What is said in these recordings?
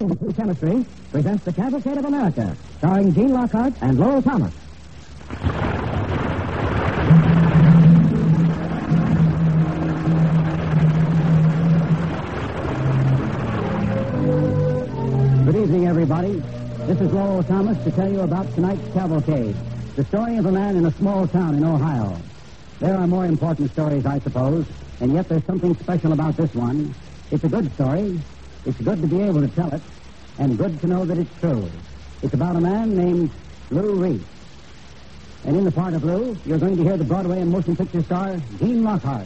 Chemistry presents The Cavalcade of America, starring Gene Lockhart and Lowell Thomas. Good evening, everybody. This is Lowell Thomas to tell you about tonight's Cavalcade, the story of a man in a small town in Ohio. There are more important stories, I suppose, and yet there's something special about this one. It's a good story. It's good to be able to tell it, and good to know that it's true. It's about a man named Lou Reese. And in the part of Lou, you're going to hear the Broadway and motion picture star, Gene Lockhart.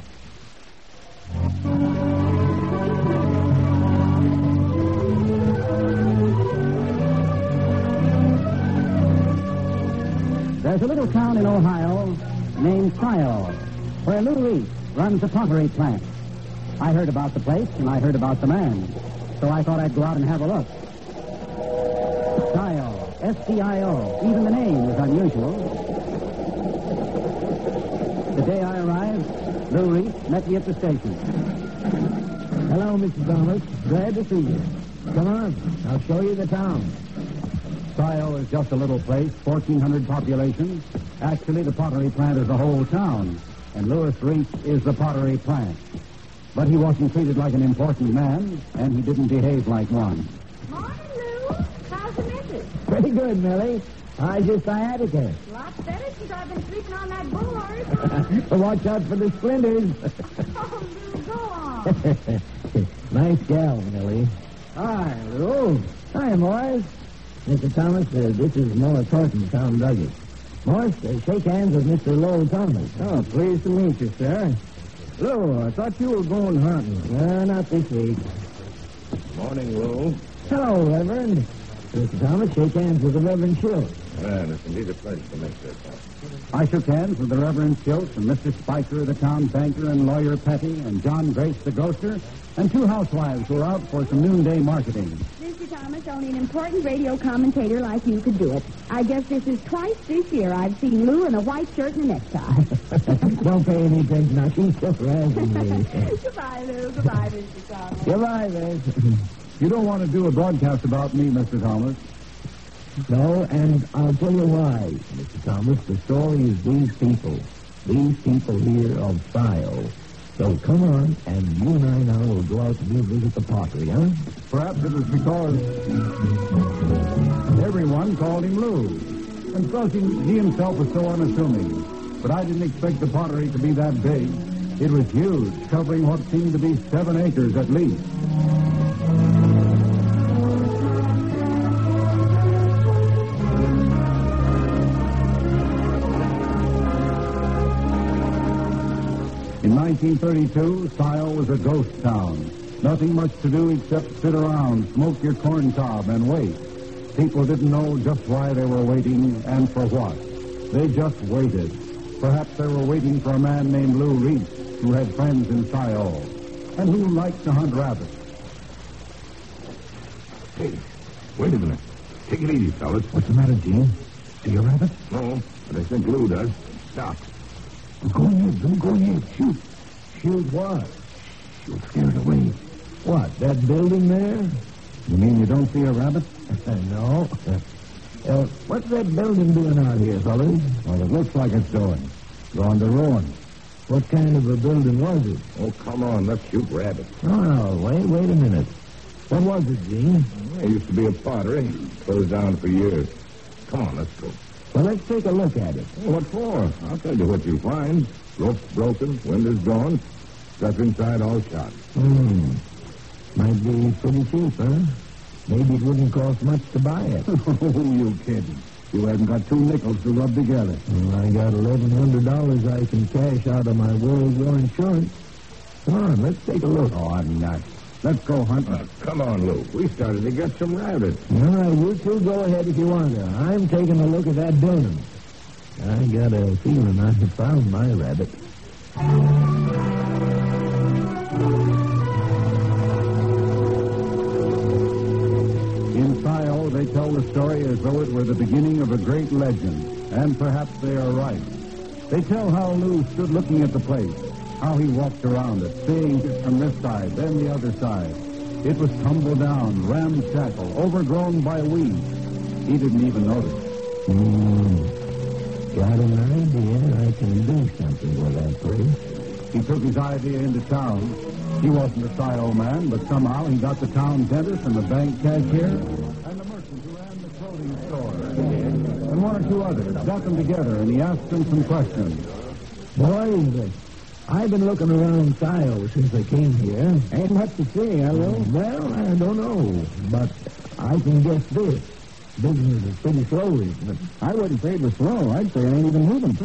There's a little town in Ohio named Scio, where Lou Reese runs a pottery plant. I heard about the place, and I heard about the man, so I thought I'd go out and have a look. Scio, S-C-I-O. Even the name is unusual. The day I arrived, Lou Reese met me at the station. Hello, Mr. Thomas. Glad to see you. Come on, I'll show you the town. Scio is just a little place, 1,400 population. Actually, the pottery plant is the whole town, and Louis Reese is the pottery plant. But he wasn't treated like an important man, and he didn't behave like one. Morning, Lou. How's the missus? Pretty good, Millie. How's your sciatica? Lots better since I've been sleeping on that bull horse. Watch out for the splinters. Oh, Lou, go on. Nice gal, Millie. Hi, Lou. Hi, Morris. Mr. Thomas, this is Morris Horton, Tom Douglas. Morris, shake hands with Mr. Lowell Thomas. Oh, pleased to meet you, sir. Lou, I thought you were going hunting. Not this week. Morning, Lou. Hello, Reverend. Mr. Thomas, shake hands with the Reverend Schultz. It's indeed a pleasure to make this. I shook hands with the Reverend Schultz and Mr. Spiker, the town banker, and Lawyer Petty, and John Grace, the grocer, and two housewives who were out for some noonday marketing. Mr. Thomas, only an important radio commentator like you could do it. I guess this is twice this year I've seen Lou in a white shirt and a necktie. Don't pay any attention. Now, she's just razzing me. Goodbye, Lou. Goodbye, Mr. Thomas. Goodbye, Liz. You don't want to do a broadcast about me, Mr. Thomas. No, and I'll tell you why, Mr. Thomas. The story is these people here of Scio. So come on, and you and I now will go out and visit the pottery, huh? Perhaps it was because everyone called him Lou, and because he himself was so unassuming. But I didn't expect the pottery to be that big. It was huge, covering what seemed to be 7 acres at least. In 1932, Scio was a ghost town. Nothing much to do except sit around, smoke your corn cob, and wait. People didn't know just why they were waiting and for what. They just waited. Perhaps they were waiting for a man named Lou Reese, who had friends in Scio, and who liked to hunt rabbits. Hey, wait a minute. Take it easy, fellas. What's the matter, Gene? See a rabbit? No, but I think Lou does. Stop. Go ahead. Don't go ahead. Shoot. Shoot what? You'll scare it away. What, that building there? You mean you don't see a rabbit? No. What's that building doing out here, fellas? Well, it looks like it's doing. Going to ruin. What kind of a building was it? Oh, come on. Let's shoot rabbits. Oh, wait a minute. What was it, Gene? There used to be a pottery. Closed down for years. Come on, let's go. Well, let's take a look at it. What for? I'll tell you what you'll find. Rope's broken, windows gone, stuff inside all shot. Might be pretty cheap, huh? Maybe it wouldn't cost much to buy it. Oh, you kidding. You haven't got 2 nickels to rub together. Well, I got $1,100 I can cash out of my World War insurance. Come on, let's take a look. Oh, I'm not. Let's go hunting. Come on, Lou. We started to get some rabbits. All right, you two go ahead if you want to. I'm taking a look at that building. I got a feeling I have found my rabbit. In Scio, they tell the story as though it were the beginning of a great legend, and perhaps they are right. They tell how Lou stood looking at the place, how he walked around it, seeing it from this side, then the other side, It was tumbled down, ramshackle, overgrown by weeds. He didn't even notice. Got an idea I can do something with that place. He took his idea into town. He wasn't a Scio man, but somehow he got the town dentist and the bank cashier and the merchant who ran the clothing store. And one or two others. Got them together, and he asked them some questions. Boys, I've been looking around Scio since I came here. Ain't much to see, have you? Well, I don't know, but I can guess this. Business is pretty slow, isn't it? I wouldn't say it was slow. I'd say it ain't even moving.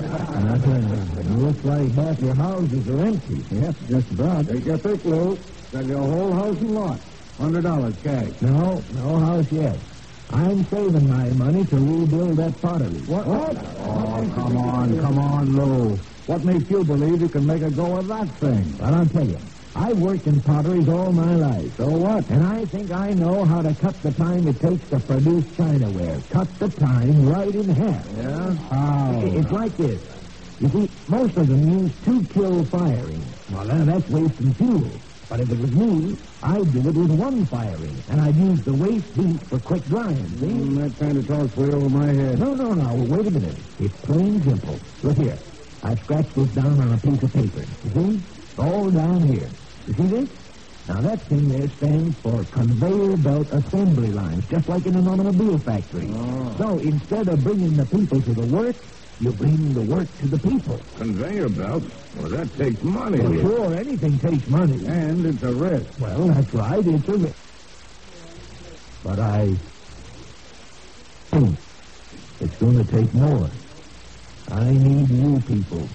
It looks like half your houses are empty. Yep, just about. Take your pick, Lou. Sell your whole house and lot. $100 cash. No house yet. I'm saving my money to rebuild that pottery. What? Oh, come on, Lou. What makes you believe you can make a go of that thing? Well, I'll tell you. I've worked in potteries all my life. So what? And I think I know how to cut the time it takes to produce chinaware. Cut the time right in half. Yeah? How? It's like this. You see, most of them use 2-kill firing. Well, that's wasting fuel. But if it was me, I'd do it with 1 firing. And I'd use the waste heat for quick drying, see? That kind of talk's way over my head. No. Wait a minute. It's plain simple. Look here. I've scratched this down on a piece of paper. You see? All down here. You see this? Now, that thing there stands for conveyor belt assembly lines, just like in an automobile factory. Oh. So, instead of bringing the people to the work, you bring the work to the people. Conveyor belts? Well, that takes money. Well, sure, anything takes money. And it's a risk. Well, that's right, it's a risk. But I think it's going to take more. I need you people.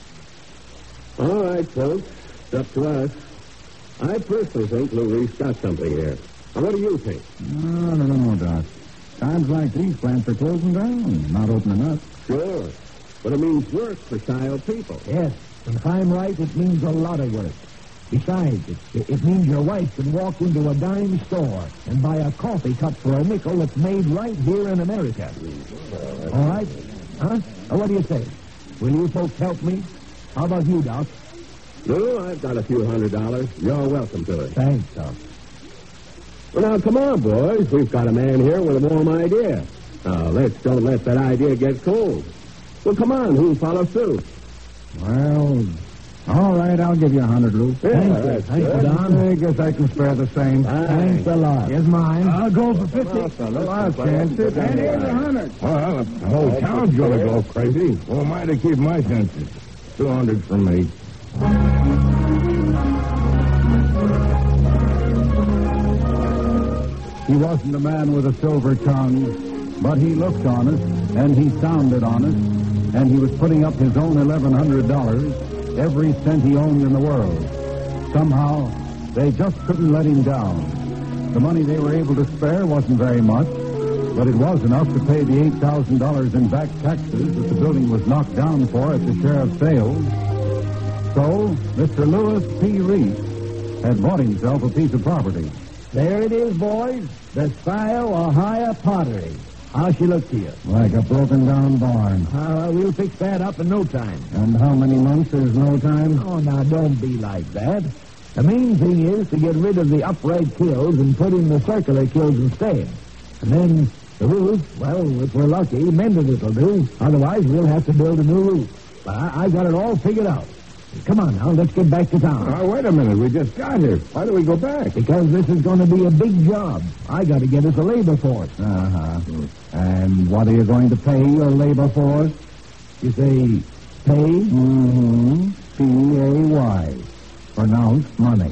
All right, folks. It's up to us. I personally think Lou Reef's got something here. Now, what do you think? I don't know, Doc. Times like these, plants are closing down, not opening up. Sure. But it means work for Scio people. Yes, and if I'm right, it means a lot of work. Besides, it means your wife can walk into a dime store and buy a coffee cup for a nickel that's made right here in America. All right? Huh? What do you say? Will you folks help me? How about you, Doc? Lou, I've got a few $100. You're welcome to it. Thanks, Doc. Well, now, come on, boys. We've got a man here with a warm idea. Now, don't let that idea get cold. Well, come on. Who'll follow suit? Well, all right, I'll give you 100, Lou. Yeah, Thanks, Don. I guess I can spare the same. Thanks a lot. Here's mine. I'll go for 50. The last chance. And here's 100. Well, the whole town's going to go crazy. Who am I to keep my senses? 200 from me. He wasn't a man with a silver tongue, but he looked honest, and he sounded honest, and he was putting up his own $1,100, every cent he owned in the world. Somehow, they just couldn't let him down. The money they were able to spare wasn't very much, but it was enough to pay the $8,000 in back taxes that the building was knocked down for at the sheriff's sale. So, Mr. Lewis P. Reese had bought himself a piece of property. There it is, boys. The Scio Ohio pottery. How's she look to you? Like a broken-down barn. We'll fix that up in no time. And how many months is no time? Oh, now, don't be like that. The main thing is to get rid of the upright kills and put in the circular kills instead. And then the roof, well, if we're lucky, mended it'll do. Otherwise, we'll have to build a new roof. But I got it all figured out. Come on now, let's get back to town. Wait a minute. We just got here. Why do we go back? Because this is going to be a big job. I got to get us a labor force. Uh-huh. And what are you going to pay your labor force? You say pay? Mm-hmm. P-A-Y. Pronounced money.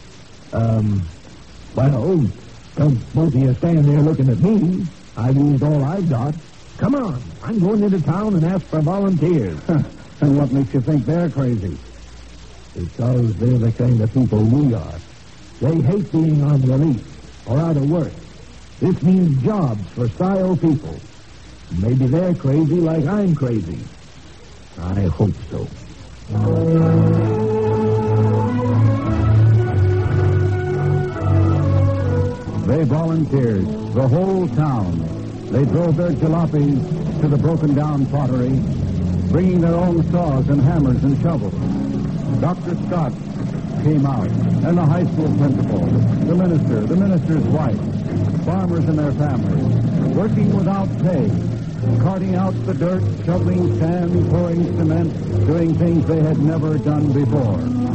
Well, don't both of you stand there looking at me. I've used all I've got. Come on, I'm going into town and ask for volunteers. And what makes you think they're crazy? Because they're the kind of people we are. They hate being on relief or out of work. This means jobs for Scio people. Maybe they're crazy like I'm crazy. I hope so. They volunteered, the whole town. They drove their jalopies to the broken-down pottery, bringing their own saws and hammers and shovels. Dr. Scott came out, and the high school principal, the minister's wife, farmers and their families, working without pay, carting out the dirt, shoveling sand, pouring cement, doing things they had never done before.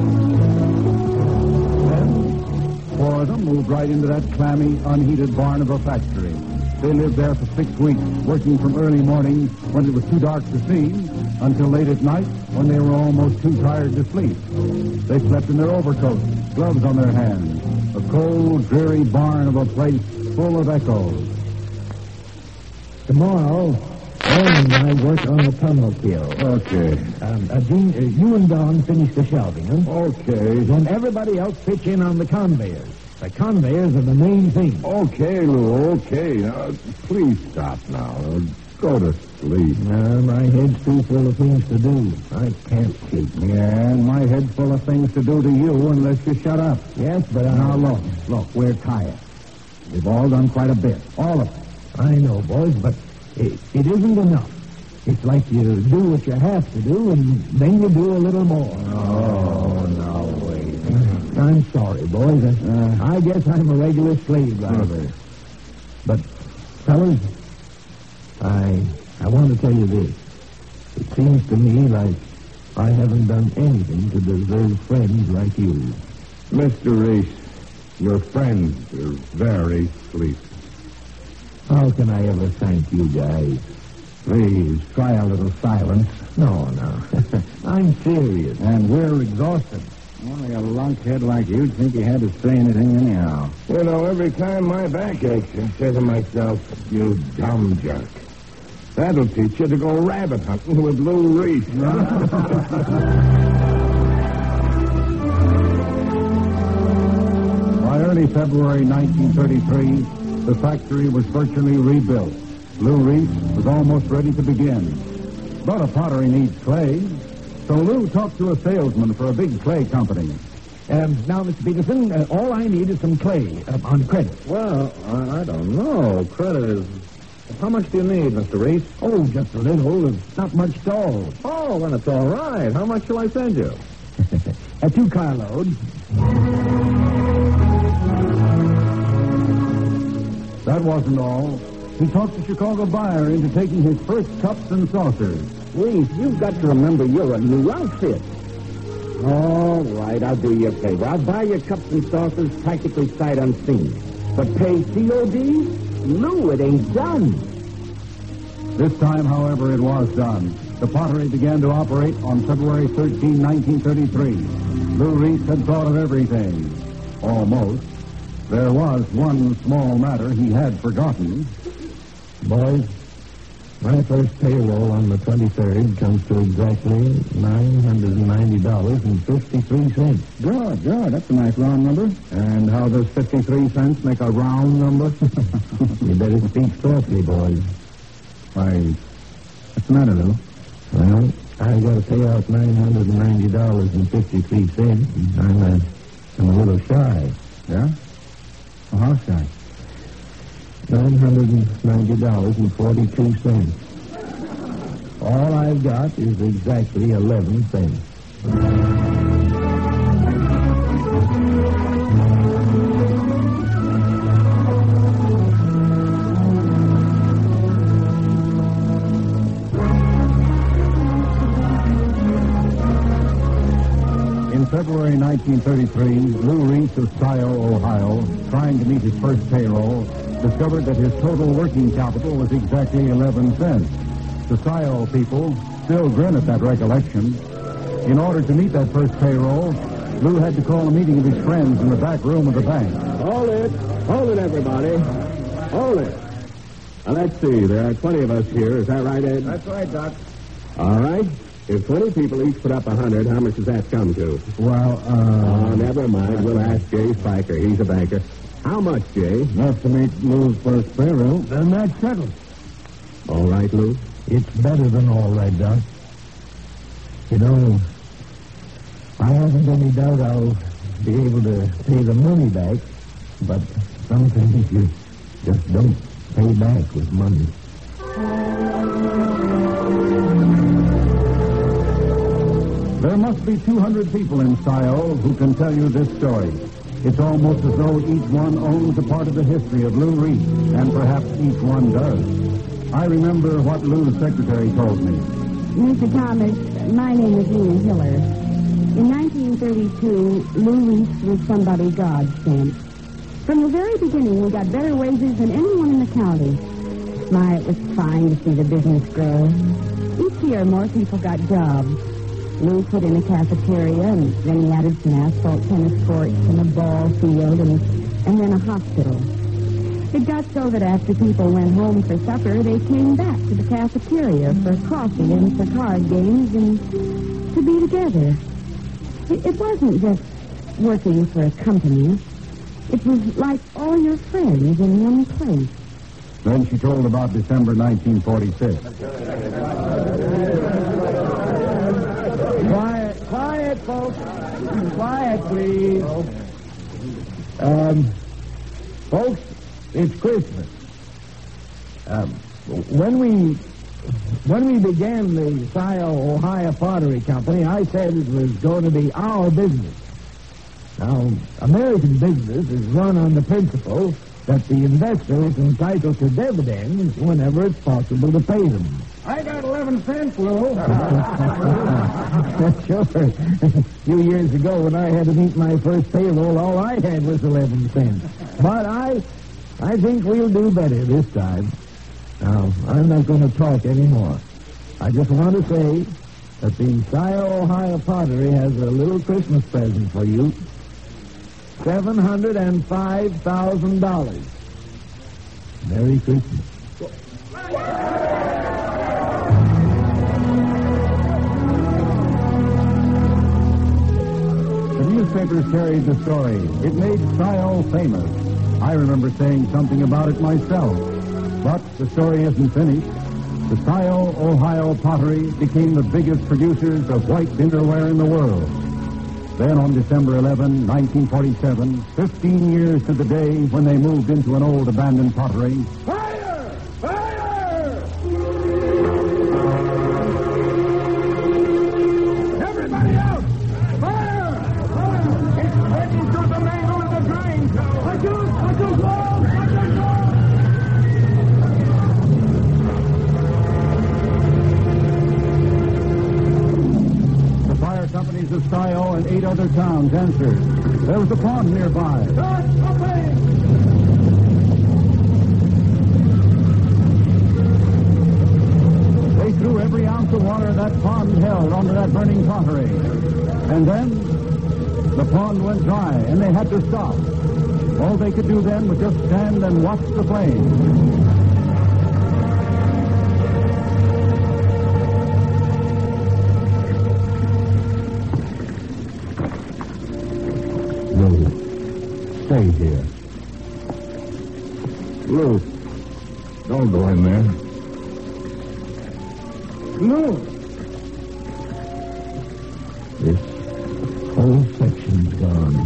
Then, four of them moved right into that clammy, unheated barn of a factory. They lived there for 6 weeks, working from early morning when it was too dark to see, until late at night when they were almost too tired to sleep. They slept in their overcoats, gloves on their hands, a cold, dreary barn of a place full of echoes. Tomorrow, Aaron and I work on the tunnel kill. Okay. Gene, you and Don finish the shelving, huh? Okay. Then everybody else pitch in on the conveyors. The conveyors are the main thing. Okay, Lou, okay. Please stop now. Go to sleep. My head's too full of things to do. I can't keep. Yeah, and my head's full of things to do to you unless you shut up. Yes, but Now, look, we're tired. We've all done quite a bit. All of us. I know, boys, but it isn't enough. It's like you do what you have to do, and then you do a little more. Oh, no, wait. I'm sorry, boys. I guess I'm a regular slave driver. But, fellas, I want to tell you this. It seems to me like I haven't done anything to deserve friends like you. Mr. Reese, your friends are very sleepy. How can I ever thank you guys? Please, try a little silence. No. I'm serious. And we're exhausted. Only a lunkhead like you'd think he had to say anything anyhow. You know, every time my back aches, I say to myself, you dumb jerk. That'll teach you to go rabbit hunting with Lou Reese. By early February 1933, the factory was virtually rebuilt. Lou Reese was almost ready to begin. But a pottery needs clay, so Lou talked to a salesman for a big clay company. Now, Mr. Peterson, all I need is some clay on credit. Well, I don't know. Credit is... How much do you need, Mr. Reese? Oh, just a little. Not much at all. Oh, then it's all right. How much shall I send you? 2 carloads. That wasn't all. He talked the Chicago buyer into taking his first cups and saucers. Reese, you've got to remember you're a new outfit. All right, I'll do you a favor. I'll buy your cups and saucers practically sight unseen. But pay COD? Lou, it ain't done. This time, however, it was done. The pottery began to operate on February 13, 1933. Lou Reese had thought of everything. Almost. There was one small matter he had forgotten. Boys, my first payroll on the 23rd comes to exactly $990.53. Good. That's a nice round number. And how does 53 cents make a round number? You better speak softly, boys. Why, what's the matter, Lou? Well, I got to pay out $990.53. I'm a little shy. Yeah? Well, how shy? $990.42. All I've got is exactly 11 cents. In February 1933, Lou Reese of Scio, Ohio, trying to meet his first payroll, discovered that his total working capital was exactly 11 cents. The Scio people still grin at that recollection. In order to meet that first payroll, Lou had to call a meeting of his friends in the back room of the bank. Hold it, everybody. Hold it. Now, let's see. There are 20 of us here. Is that right, Ed? That's right, Doc. All right. If 20 people each put up 100, how much does that come to? Well, Never mind. We'll ask Jay Spiker. He's a banker. How much, Jay? enough to meet Lou's first payroll. Then that's settled. All right, Lou. It's better than all right, Doc. You know, I haven't any doubt I'll be able to pay the money back, but some things you just don't pay back with money. There must be 200 people in Scio who can tell you this story. It's almost as though each one owns a part of the history of Lou Reese, and perhaps each one does. I remember what Lou's secretary told me. Mr. Thomas, my name is Lena Hiller. In 1932, Lou Reese was somebody God sent. From the very beginning, we got better wages than anyone in the county. My, it was fine to see the business grow. Each year, more people got jobs. Lou put in a cafeteria, and then he added some asphalt tennis courts and a ball field, and then a hospital. It got so that after people went home for supper, they came back to the cafeteria for coffee and for card games and to be together. It wasn't just working for a company. It was like all your friends in one place. Then she told about December 1946. Quiet, folks. Quiet, please. Folks, it's Christmas. When we began the Scio Ohio Pottery Company, I said it was going to be our business. Now, American business is run on the principle that the investor is entitled to dividends whenever it's possible to pay them. I got 11 cents, Lou. Sure. A few years ago, when I had to meet my first payroll, all I had was 11 cents. But I think we'll do better this time. Now, I'm not going to talk anymore. I just want to say that the Scio Ohio Pottery has a little Christmas present for you. $705,000. Merry Christmas. The newspapers carried the story. It made Scio famous. I remember saying something about it myself. But the story isn't finished. The Scio Ohio Pottery became the biggest producers of white dinnerware in the world. Then on December 11, 1947, 15 years to the day when they moved into an old abandoned pottery. Fire! Fire! Everybody out! Fire! Fire! It's heading to the mangle of the drain. What you Companies of Scio and 8 other towns answered. There was a pond nearby. They threw every ounce of water that pond held onto that burning pottery. And then the pond went dry, and they had to stop. All they could do then was just stand and watch the flames. Stay here. Lou, don't go in there. Lou! This whole section's gone.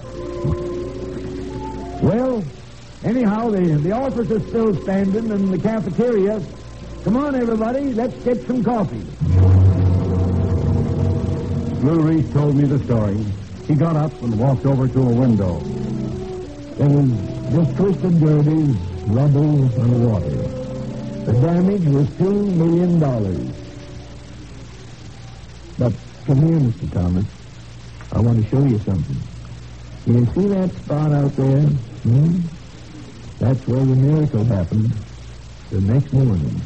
Well, anyhow, the office is still standing in the cafeteria. Come on, everybody, let's get some coffee. Lou Reese told me the story. He got up and walked over to a window. There was just twisted girders, rubble, and water. The damage was $2 million. But come here, Mr. Thomas. I want to show you something. You see that spot out there? That's where the miracle happened the next morning.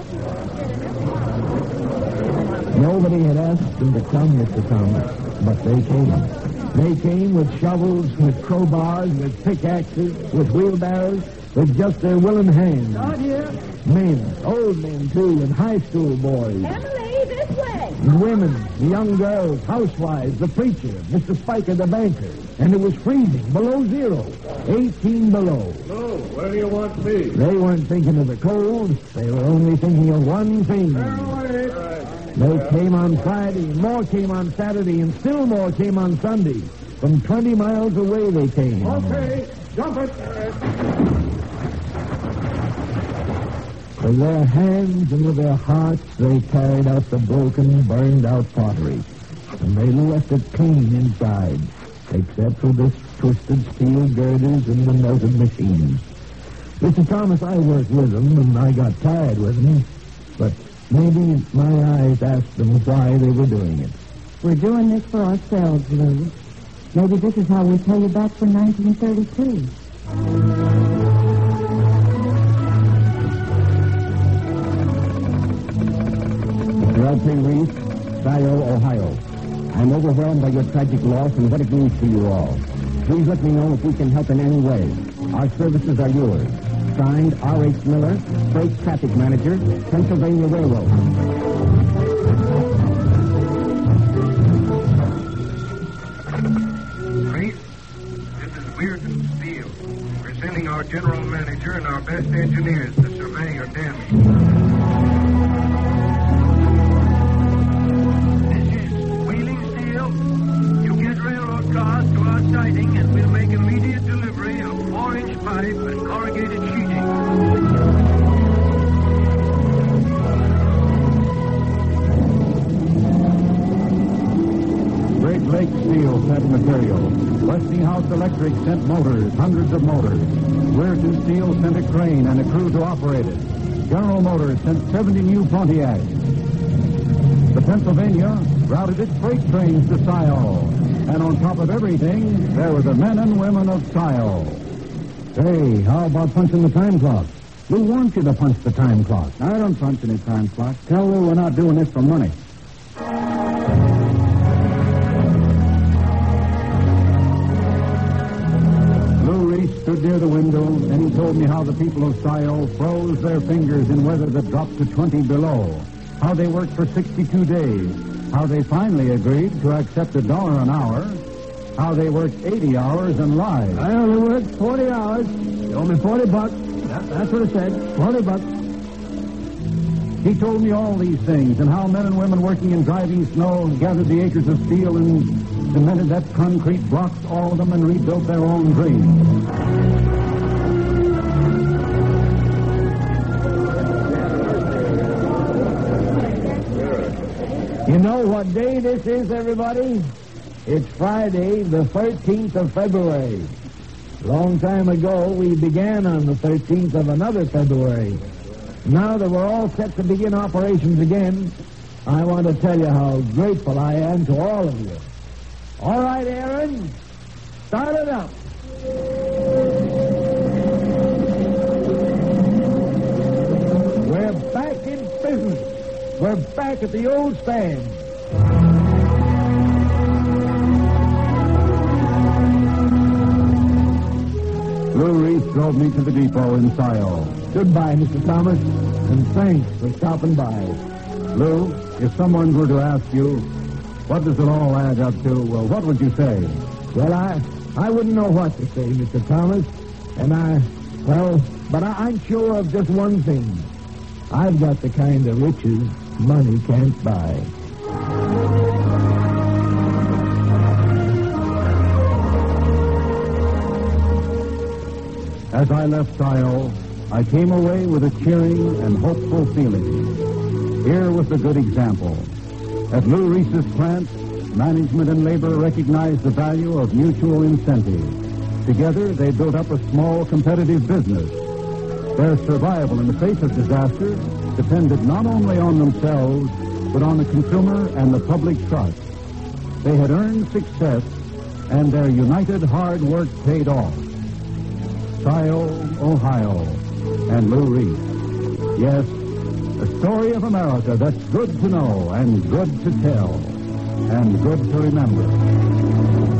Nobody had asked them to come, Mr. Thomas, but they came. They came with shovels, with crowbars, with pickaxes, with wheelbarrows, with just their willing hands. Oh, dear. Men, old men, too, and high school boys. Emily, this way. And women, the young girls, housewives, the preacher, Mr. Spiker, the banker. And it was freezing, below zero, 18 below. Lou, where do you want me? They weren't thinking of the cold. They were only thinking of one thing. They came on Friday, more came on Saturday, and still more came on Sunday. From 20 miles away they came. Okay, jump it. With their hands and with their hearts, they carried out the broken, burned-out pottery. and they left it clean inside, except for this twisted steel girders and the melted machines. Mr. Thomas, I worked with them, and I got tired with them, but maybe my eyes asked them why they were doing it. We're doing this for ourselves, Lou. Maybe this is how we pay you back for 1932. Mr. L.P. Reese, Scio, Ohio. I'm overwhelmed by your tragic loss and what it means to you all. Please let me know if we can help in any way. Our services are yours. Signed, R.H. Miller, Freight Traffic Manager, Pennsylvania Railroad. Reese, this is Weirton Steel. We're sending our general manager and our best engineers to survey your damage. This is Wheeling Steel. You get railroad cars to our siding and we'll make immediate delivery of 4-inch pipe and corrugated sheeting. Great Lakes Steel sent material. Westinghouse Electric sent motors, hundreds of motors. Weirton Steel sent a crane and a crew to operate it. General Motors sent 70 new Pontiacs. The Pennsylvania routed its freight trains to Scio. And on top of everything, there were the men and women of Scio. Hey, how about punching the time clock? We want you to punch the time clock. I don't punch any time clock. Tell Lou we're not doing this for money. Stood near the window, and he told me how the people of Scio froze their fingers in weather that dropped to 20 below, how they worked for 62 days, how they finally agreed to accept $1 an hour, how they worked 80 hours and lied. I only worked 40 hours. You owe me $40. That's what it said, $40. He told me all these things, and how men and women working in driving snow gathered the acres of steel and cemented that concrete blocks, all of them, and rebuilt their own dreams. You know what day this is, everybody? It's Friday, the 13th of February. Long time ago, we began on the 13th of another February. Now that we're all set to begin operations again, I want to tell you how grateful I am to all of you. All right, Aaron, start it up. We're back in business. We're back at the old stand. Lou Reese drove me to the depot in Scio. Goodbye, Mr. Thomas, and thanks for stopping by. Lou, if someone were to ask you, what does it all add up to, well, what would you say? Well, I wouldn't know what to say, Mr. Thomas, and but I'm sure of just one thing. I've got the kind of riches money can't buy. As I left Scio, I came away with a cheering and hopeful feeling. Here was the good example. At Lou Reese's plant, management and labor recognized the value of mutual incentive. Together, they built up a small competitive business. Their survival in the face of disaster depended not only on themselves, but on the consumer and the public trust. They had earned success, and their united hard work paid off. Scio, Ohio, and Lou Reese. Yes, a story of America that's good to know and good to tell and good to remember.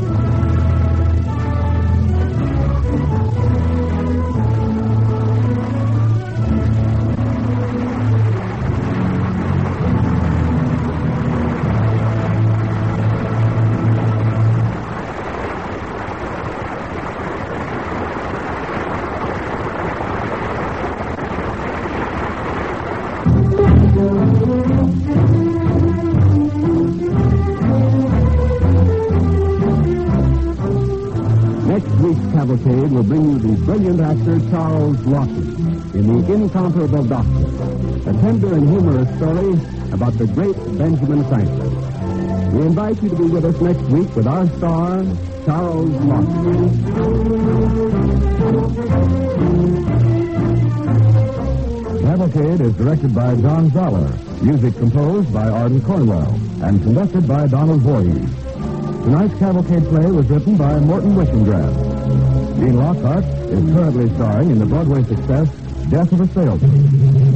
Cavalcade will bring you the brilliant actor Charles Lawson in The Incomparable Doctor, a tender and humorous story about the great Benjamin Franklin. We invite you to be with us next week with our star, Charles Lawson. Cavalcade is directed by John Zoller, music composed by Arden Cornwell, and conducted by Donald Voorhees. Tonight's Cavalcade play was written by Morton Wishengrass. Gene Lockhart is currently starring in the Broadway success, Death of a Salesman.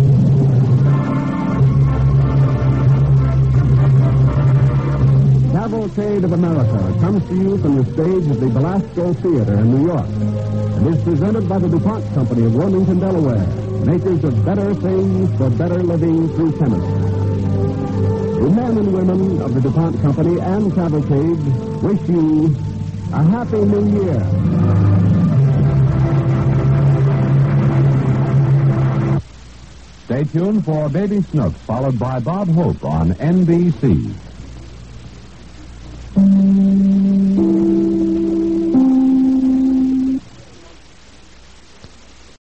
Cavalcade of America comes to you from the stage of the Belasco Theater in New York and is presented by the DuPont Company of Wilmington, Delaware, makers of better things for better living through chemistry. The men and women of the DuPont Company and Cavalcade wish you a Happy New Year. Stay tuned for Baby Snooks, followed by Bob Hope on NBC.